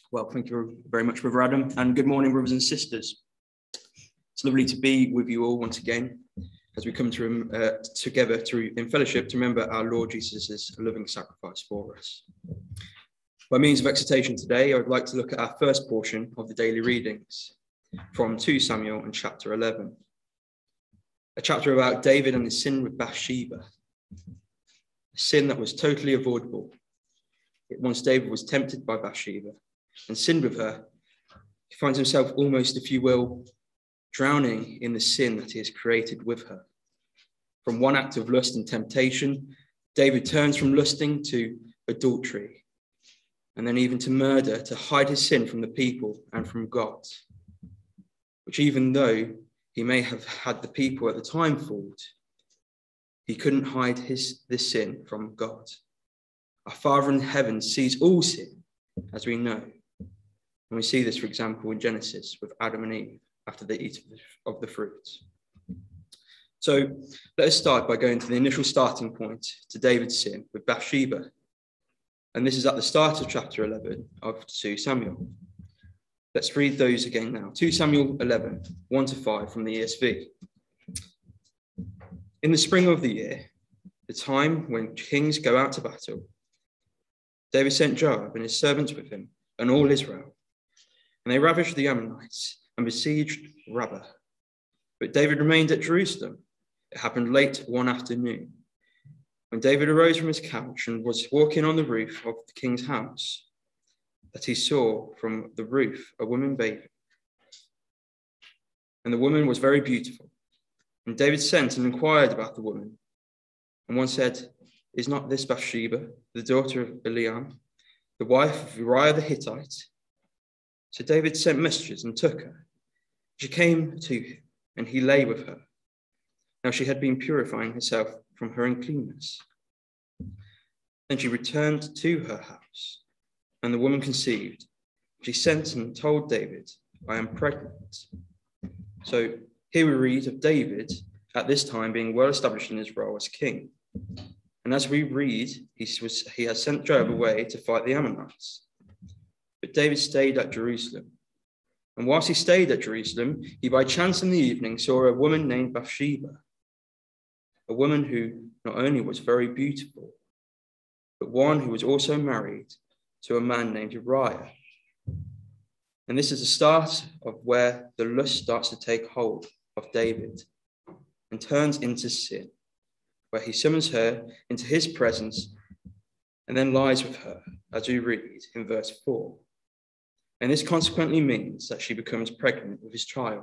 Well, thank you very much, Brother Adam, and good morning, brothers and sisters. It's lovely to be with you all once again as we come together in fellowship to remember our Lord Jesus' living sacrifice for us. By means of exhortation today, I would like to look at our first portion of the daily readings from 2 Samuel and chapter 11, a chapter about David and his sin with Bathsheba, a sin that was totally avoidable. Once David was tempted by Bathsheba and sinned with her, he finds himself almost, if you will, drowning in the sin that he has created with her. From one act of lust and temptation, David turns from lusting to adultery, and then even to murder, to hide his sin from the people and from God, which even though he may have had the people at the time fooled, he couldn't hide this sin from God. Our Father in heaven sees all sin, as we know. And we see this, for example, in Genesis with Adam and Eve after they eat of the fruit. So let us start by going to the initial starting point to David's sin with Bathsheba. And this is at the start of chapter 11 of 2 Samuel. Let's read those again now. 2 Samuel 11, 1-5 from the ESV. In the spring of the year, the time when kings go out to battle, David sent Joab and his servants with him and all Israel. And they ravaged the Ammonites and besieged Rabbah. But David remained at Jerusalem. It happened late one afternoon, when David arose from his couch and was walking on the roof of the king's house, that he saw from the roof a woman bathing. And the woman was very beautiful. And David sent and inquired about the woman. And one said, "Is not this Bathsheba, the daughter of Eliam, the wife of Uriah the Hittite?" So David sent messengers and took her. She came to him, and he lay with her. Now she had been purifying herself from her uncleanness. Then she returned to her house, and the woman conceived. She sent and told David, "I am pregnant." So here we read of David at this time being well established in his role as king. And as we read, he has sent Joab away to fight the Ammonites. But David stayed at Jerusalem. And whilst he stayed at Jerusalem, he by chance in the evening saw a woman named Bathsheba, a woman who not only was very beautiful, but one who was also married to a man named Uriah. And this is the start of where the lust starts to take hold of David and turns into sin, where he summons her into his presence and then lies with her, as we read in verse 4. And this consequently means that she becomes pregnant with his child,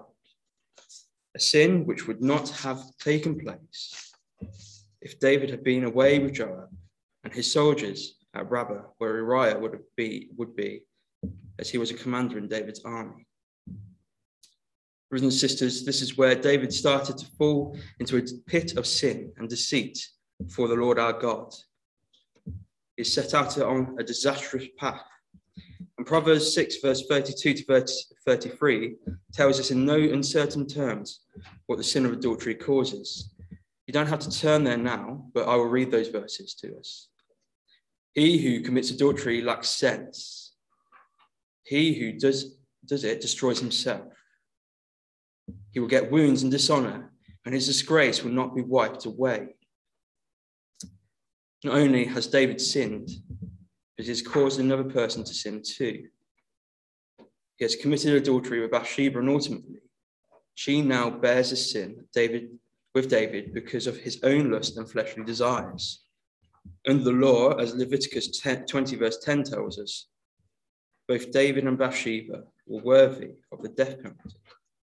a sin which would not have taken place if David had been away with Joab and his soldiers at Rabbah, where Uriah would be, as he was a commander in David's army. Brothers and sisters, this is where David started to fall into a pit of sin and deceit before the Lord our God. He set out on a disastrous path. And Proverbs 6, verse 32 to 33 tells us in no uncertain terms what the sin of adultery causes. You don't have to turn there now, but I will read those verses to us. He who commits adultery lacks sense. He who does it destroys himself. He will get wounds and dishonor, and his disgrace will not be wiped away. Not only has David sinned, but he has caused another person to sin too. He has committed adultery with Bathsheba, and ultimately, she now bears the sin with David because of his own lust and fleshly desires. Under the law, as Leviticus 20, verse 10 tells us, both David and Bathsheba were worthy of the death penalty.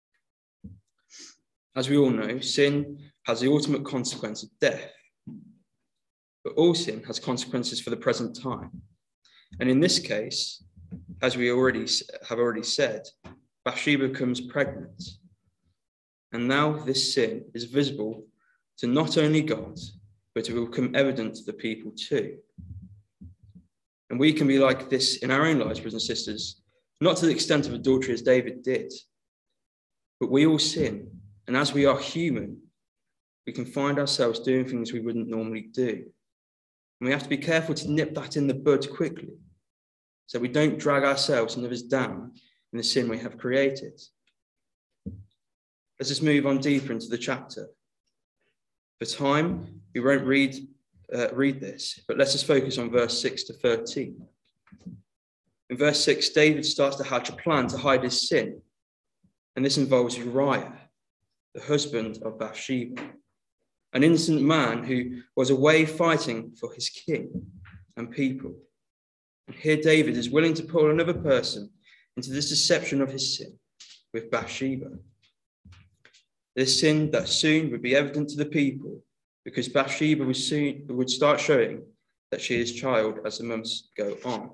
As we all know, sin has the ultimate consequence of death. But all sin has consequences for the present time. And in this case, as we have already said, Bathsheba becomes pregnant. And now this sin is visible to not only God, but it will become evident to the people too. And we can be like this in our own lives, brothers and sisters, not to the extent of adultery as David did, but we all sin. And as we are human, we can find ourselves doing things we wouldn't normally do. And we have to be careful to nip that in the bud quickly, so we don't drag ourselves and others down in the sin we have created. Let's just move on deeper into the chapter. For time, we won't read this, but let's just focus on verse 6 to 13. In verse 6, David starts to hatch a plan to hide his sin, and this involves Uriah, the husband of Bathsheba, an innocent man who was away fighting for his king and people. And here David is willing to pull another person into this deception of his sin with Bathsheba. This sin that soon would be evident to the people, because Bathsheba would start showing that she is child as the months go on.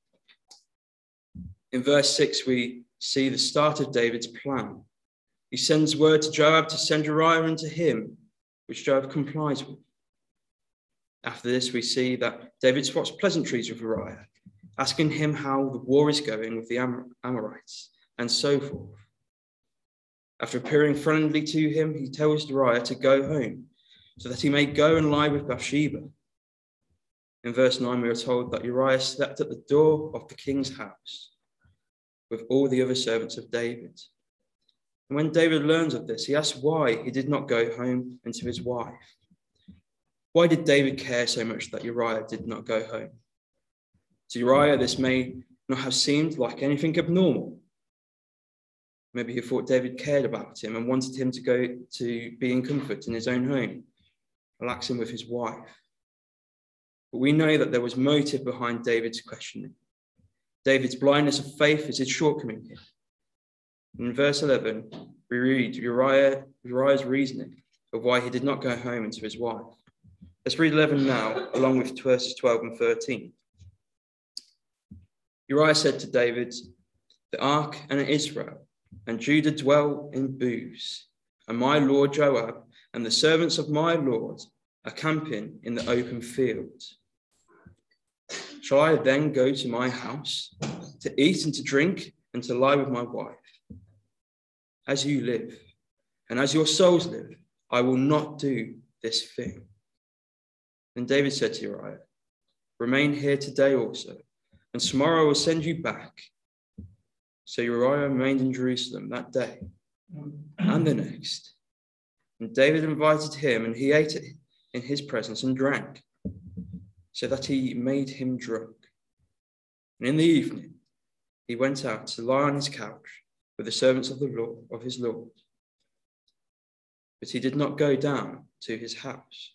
In verse 6, we see the start of David's plan. He sends word to Joab to send Uriah unto him, which Joab complies with. After this, we see that David swaps pleasantries with Uriah, asking him how the war is going with the Amorites, and so forth. After appearing friendly to him, he tells Uriah to go home, so that he may go and lie with Bathsheba. In verse 9, we are told that Uriah slept at the door of the king's house with all the other servants of David. And when David learns of this, he asks why he did not go home and to his wife. Why did David care so much that Uriah did not go home? To Uriah, this may not have seemed like anything abnormal. Maybe he thought David cared about him and wanted him to go to be in comfort in his own home, relaxing with his wife. But we know that there was motive behind David's questioning. David's blindness of faith is his shortcoming here. In verse 11, we read Uriah's reasoning of why he did not go home and to his wife. Let's read 11 now, along with verses 12 and 13. Uriah said to David, "The ark and Israel and Judah dwell in booths, and my lord Joab and the servants of my lord are camping in the open field. Shall I then go to my house to eat and to drink and to lie with my wife? As you live, and as your souls live, I will not do this thing." Then David said to Uriah, "Remain here today also, and tomorrow I will send you back." So Uriah remained in Jerusalem that day and the next. And David invited him, and he ate in his presence and drank, so that he made him drunk. And in the evening, he went out to lie on his couch with the servants of the Lord, of his Lord. But he did not go down to his house.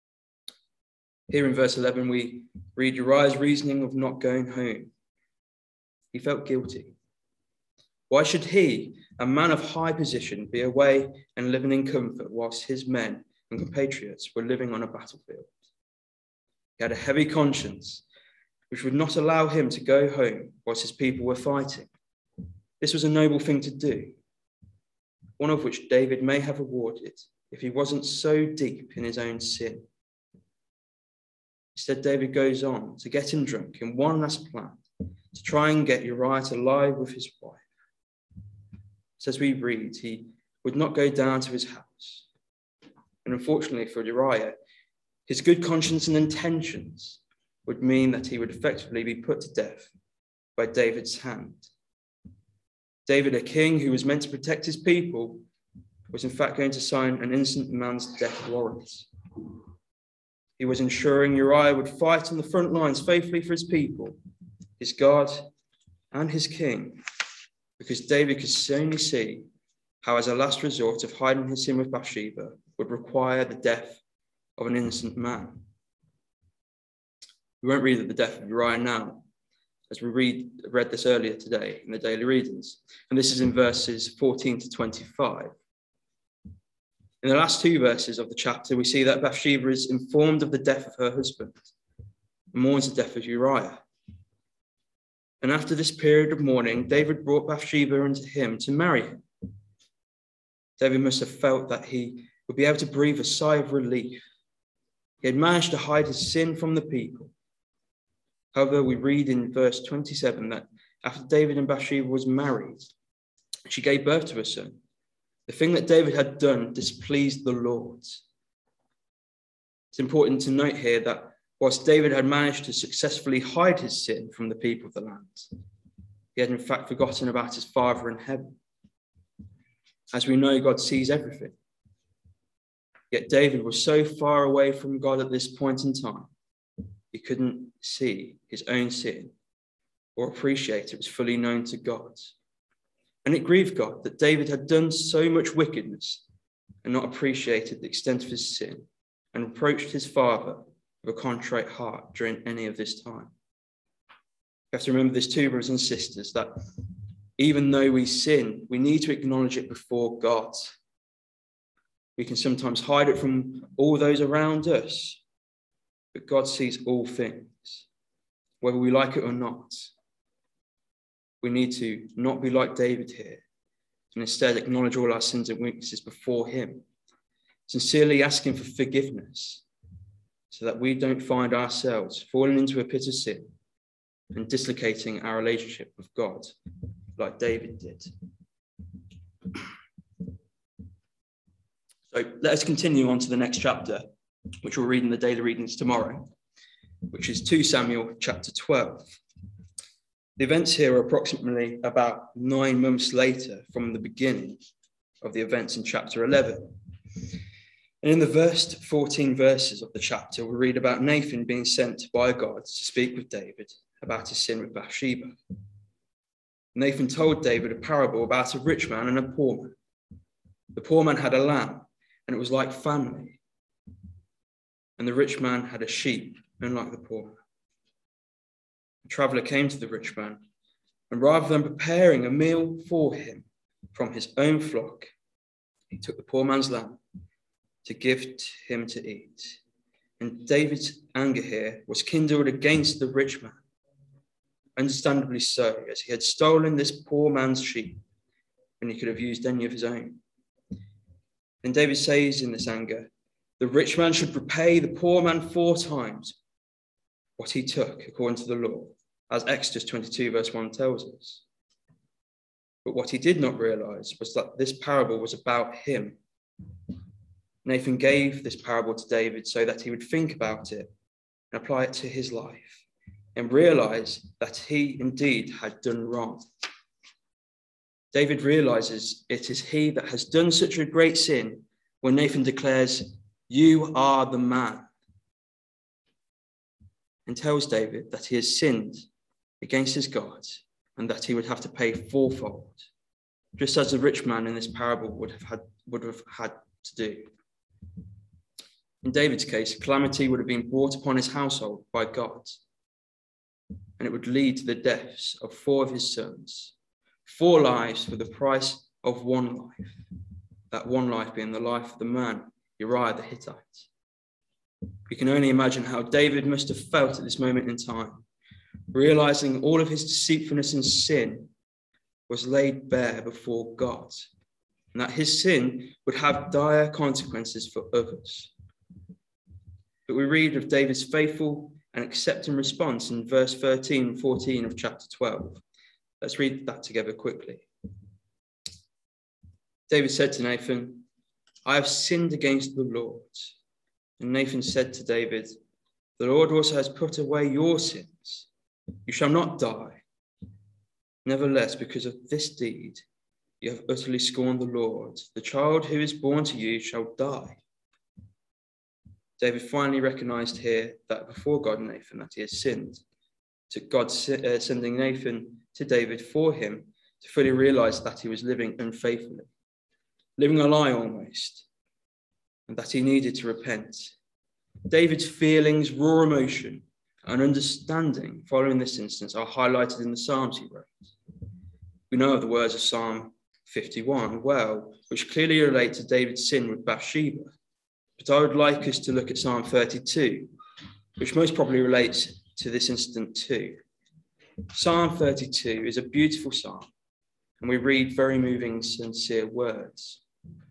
Here in verse 11, we read Uriah's reasoning of not going home. He felt guilty. Why should he, a man of high position, be away and living in comfort whilst his men and compatriots were living on a battlefield? He had a heavy conscience, which would not allow him to go home whilst his people were fighting. This was a noble thing to do, one of which David may have awarded if he wasn't so deep in his own sin. Instead, David goes on to get him drunk in one last plan to try and get Uriah to lie with his wife. So as we read, he would not go down to his house. And unfortunately for Uriah, his good conscience and intentions would mean that he would effectively be put to death by David's hand. David, a king who was meant to protect his people, was in fact going to sign an innocent man's death warrant. He was ensuring Uriah would fight on the front lines faithfully for his people, his God, and his king, because David could only see how, as a last resort of hiding his sin with Bathsheba, would require the death of an innocent man. We won't read the death of Uriah now, as we read this earlier today in the daily readings, and this is in verses 14 to 25. In the last two verses of the chapter, we see that Bathsheba is informed of the death of her husband and mourns the death of Uriah. And after this period of mourning, David brought Bathsheba unto him to marry him. David must have felt that he would be able to breathe a sigh of relief. He had managed to hide his sin from the people. However, we read in verse 27 that after David and Bathsheba was married, she gave birth to a son. The thing that David had done displeased the Lord. It's important to note here that Whilst David had managed to successfully hide his sin from the people of the land, he had in fact forgotten about his Father in heaven. As we know, God sees everything. Yet David was so far away from God at this point in time, he couldn't see his own sin or appreciate it was fully known to God. And it grieved God that David had done so much wickedness and not appreciated the extent of his sin and reproached his father with a contrite heart during any of this time. You have to remember this too, brothers and sisters, that even though we sin, we need to acknowledge it before God. We can sometimes hide it from all those around us, but God sees all things, whether we like it or not. We need to not be like David here, and instead acknowledge all our sins and weaknesses before him, sincerely asking for forgiveness, so that we don't find ourselves falling into a pit of sin and dislocating our relationship with God like David did. So let us continue on to the next chapter, which we'll read in the daily readings tomorrow, which is 2 Samuel chapter 12. The events here are approximately about 9 months later from the beginning of the events in chapter 11. And in the first 14 verses of the chapter, we read about Nathan being sent by God to speak with David about his sin with Bathsheba. Nathan told David a parable about a rich man and a poor man. The poor man had a lamb, and it was like family. And the rich man had a sheep, unlike the poor man. A traveller came to the rich man, and rather than preparing a meal for him from his own flock, he took the poor man's lamb to give him to eat. And David's anger here was kindled against the rich man, understandably so, as he had stolen this poor man's sheep when he could have used any of his own. And David says in this anger, the rich man should repay the poor man 4 times what he took according to the law, as Exodus 22 verse 1 tells us. But what he did not realize was that this parable was about him. Nathan gave this parable to David so that he would think about it and apply it to his life and realize that he indeed had done wrong. David realizes it is he that has done such a great sin when Nathan declares, "You are the man," and tells David that he has sinned against his God and that he would have to pay 4-fold, just as the rich man in this parable would have had to do. In David's case, calamity would have been brought upon his household by God, and it would lead to the deaths of 4 of his sons, 4 lives for the price of 1 life, that 1 life being the life of the man Uriah the Hittite. We can only imagine how David must have felt at this moment in time, realizing all of his deceitfulness and sin was laid bare before God, and that his sin would have dire consequences for others. But we read of David's faithful and accepting response in verse 13 and 14 of chapter 12. Let's read that together quickly. David said to Nathan, "I have sinned against the Lord." And Nathan said to David, "The Lord also has put away your sins. You shall not die. Nevertheless, because of this deed, you have utterly scorned the Lord. The child who is born to you shall die." David finally recognized here that before God and Nathan that he had sinned, to God sending Nathan to David for him to fully realize that he was living unfaithfully, living a lie almost, and that he needed to repent. David's feelings, raw emotion, and understanding following this instance are highlighted in the Psalms he wrote. We know of the words of Psalm 51 well, which clearly relate to David's sin with Bathsheba. But I would like us to look at Psalm 32, which most probably relates to this incident too. Psalm 32 is a beautiful psalm, and we read very moving, sincere words.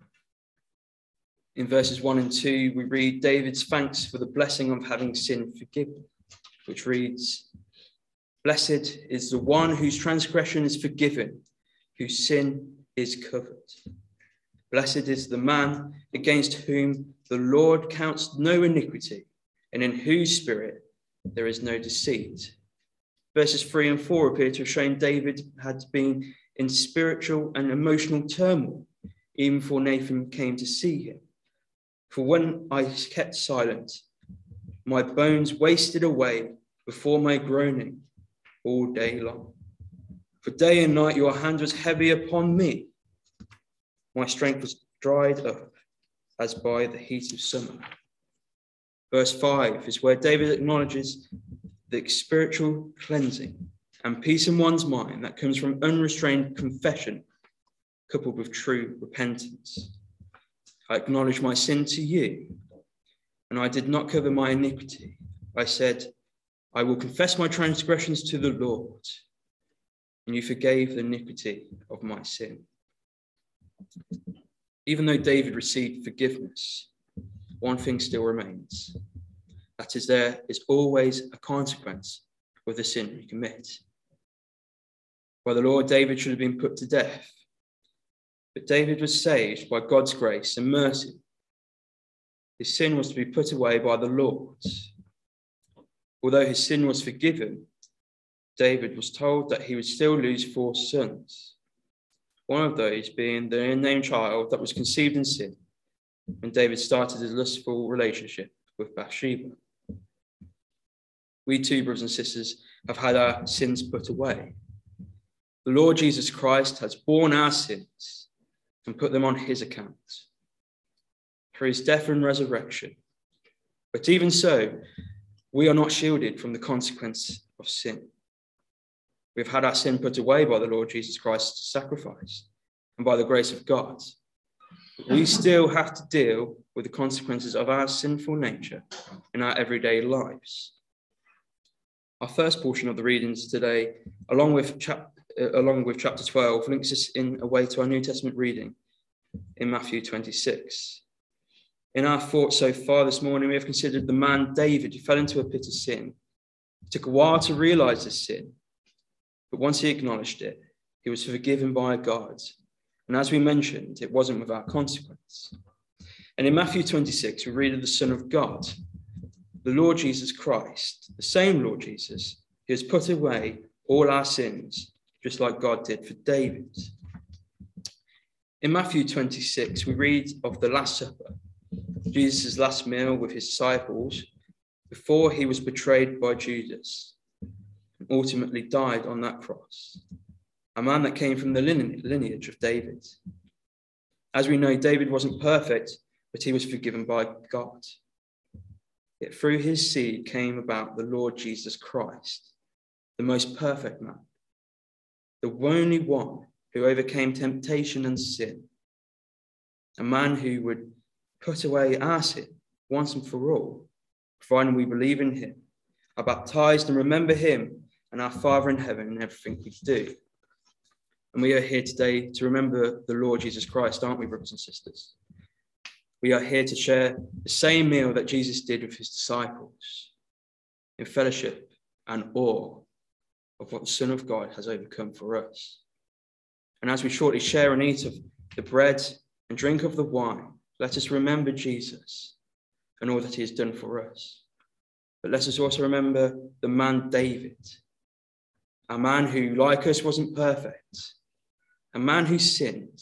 In verses 1 and 2, we read David's thanks for the blessing of having sin forgiven, which reads, "Blessed is the one whose transgression is forgiven, whose sin is covered. Blessed is the man against whom the Lord counts no iniquity, and in whose spirit there is no deceit. Verses 3 and 4 appear to have shown David had been in spiritual and emotional turmoil even before Nathan came to see him. For when I kept silent, my bones wasted away before my groaning all day long. For day and night your hand was heavy upon me. My strength was dried up as by the heat of summer. Verse 5 is where David acknowledges the spiritual cleansing and peace in one's mind that comes from unrestrained confession coupled with true repentance. I acknowledge my sin to you, and I did not cover my iniquity. I said, I will confess my transgressions to the Lord, and you forgave the iniquity of my sin. Even though David received forgiveness, one thing still remains. That is, there is always a consequence with the sin we commit. By the law, David should have been put to death. But David was saved by God's grace and mercy. His sin was to be put away by the Lord. Although his sin was forgiven, David was told that he would still lose 4 sons. One of those being the unnamed child that was conceived in sin when David started his lustful relationship with Bathsheba. We too, brothers and sisters, have had our sins put away. The Lord Jesus Christ has borne our sins and put them on his account through his death and resurrection. But even so, we are not shielded from the consequence of sin. We've had our sin put away by the Lord Jesus Christ's sacrifice and by the grace of God. But we still have to deal with the consequences of our sinful nature in our everyday lives. Our first portion of the readings today, along with chapter 12, links us in a way to our New Testament reading in Matthew 26. In our thoughts so far this morning, we have considered the man David who fell into a pit of sin. It took a while to realize his sin, but once he acknowledged it, he was forgiven by God. And as we mentioned, it wasn't without consequence. And in Matthew 26, we read of the Son of God, the Lord Jesus Christ, the same Lord Jesus, who has put away all our sins, just like God did for David. In Matthew 26, we read of the Last Supper, Jesus' last meal with his disciples before he was betrayed by Judas and ultimately died on that cross, a man that came from the lineage of David. As we know, David wasn't perfect, but he was forgiven by God. Yet through his seed came about the Lord Jesus Christ, the most perfect man, the only one who overcame temptation and sin, a man who would put away our sin once and for all, providing we believe in him, are baptized and remember him and our Father in heaven in everything we do. And we are here today to remember the Lord Jesus Christ, aren't we, brothers and sisters? We are here to share the same meal that Jesus did with his disciples in fellowship and awe of what the Son of God has overcome for us. And as we shortly share and eat of the bread and drink of the wine, let us remember Jesus and all that he has done for us. But let us also remember the man David, a man who, like us, wasn't perfect, a man who sinned,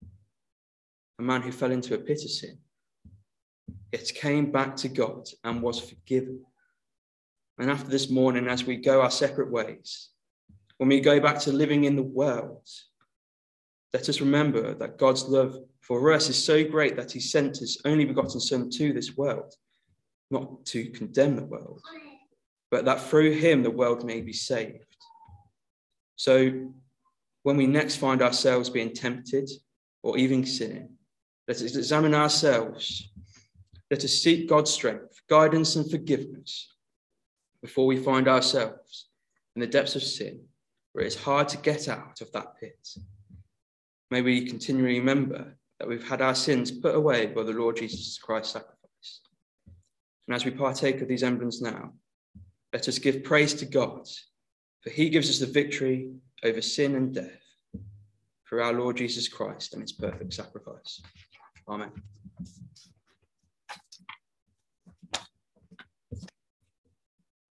a man who fell into a pit of sin, yet came back to God and was forgiven. And after this morning, as we go our separate ways, when we go back to living in the world, let us remember that God's love for us is so great that he sent his only begotten Son to this world, not to condemn the world, but that through him the world may be saved. So when we next find ourselves being tempted or even sinning, let us examine ourselves. Let us seek God's strength, guidance, and forgiveness before we find ourselves in the depths of sin, where it's hard to get out of that pit. May we continually remember that we've had our sins put away by the Lord Jesus Christ's sacrifice. And as we partake of these emblems now, let us give praise to God, for he gives us the victory over sin and death through our Lord Jesus Christ and his perfect sacrifice. Amen.